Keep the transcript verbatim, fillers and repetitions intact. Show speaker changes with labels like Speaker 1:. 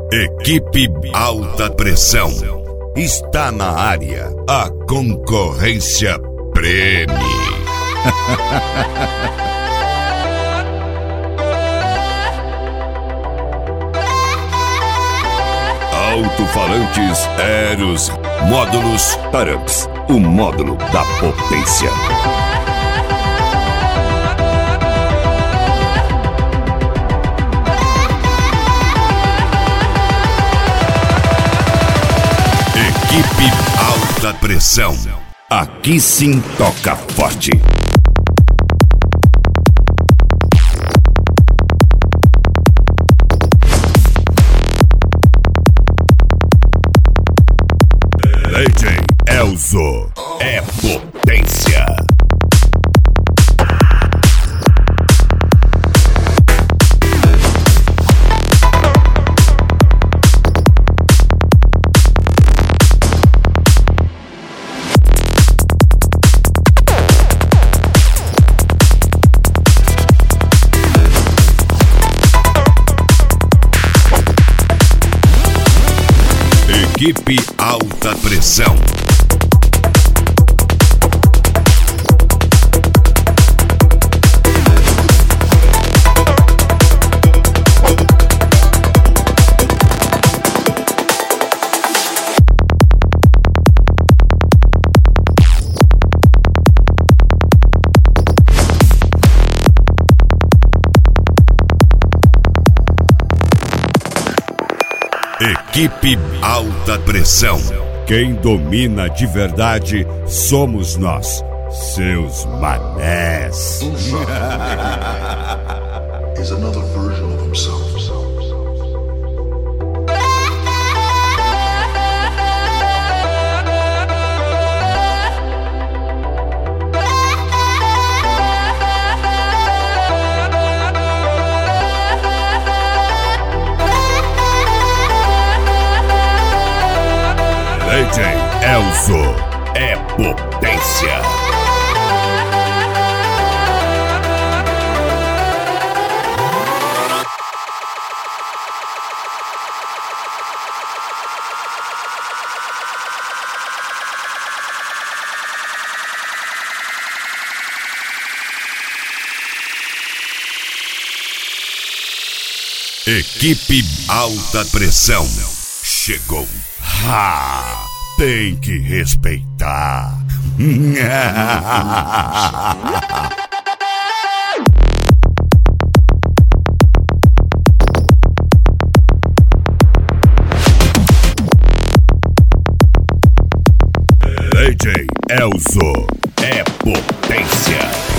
Speaker 1: Equipe Alta Pressão. Está na área. A concorrência preme. Alto-falantes Eros. Módulos Taramps. O módulo da potência. Equipe Alta Pressão. Aqui sim toca forte. Legend Elzo é potência. Equipe Alta Pressão. Equipe Alta Pressão. Quem domina de verdade somos nós, seus manés.
Speaker 2: Is another version of himself.
Speaker 1: Legend Elzo é potência. Equipe Alta Pressão chegou. Ha! Tem que respeitar. Legend Elzo é potência.